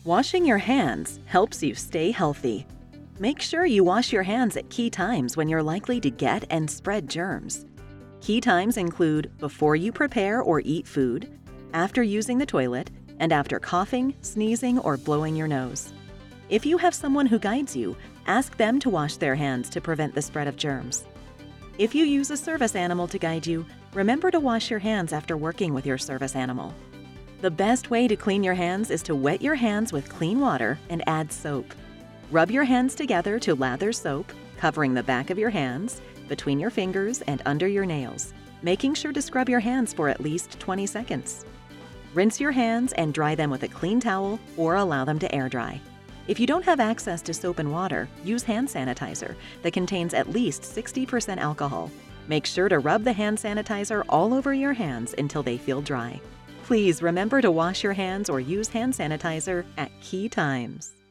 Washing your hands helps you stay healthy. Make sure you wash your hands at key times when you're likely to get and spread germs. Key times include before you prepare or eat food, after using the toilet, and after coughing, sneezing, or blowing your nose. If you have someone who guides you, ask them to wash their hands to prevent the spread of germs. If you use a service animal to guide you, remember to wash your hands after working with your service animal. The best way to clean your hands is to wet your hands with clean water and add soap. Rub your hands together to lather soap, covering the back of your hands, between your fingers, and under your nails, making sure to scrub your hands for at least 20 seconds. Rinse your hands and dry them with a clean towel or allow them to air dry. If you don't have access to soap and water, use hand sanitizer that contains at least 60% alcohol. Make sure to rub the hand sanitizer all over your hands until they feel dry. Please remember to wash your hands or use hand sanitizer at key times.